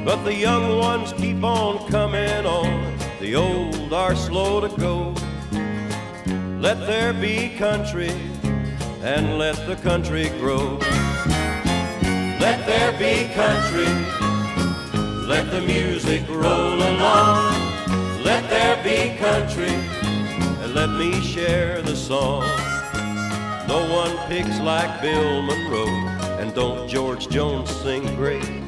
But the young ones keep on coming on, the old are slow to go. Let there be country, and let the country grow. Let there be country, let the music roll along. Let there be country, and let me share the song. No one picks like Bill Monroe, and don't George Jones sing great?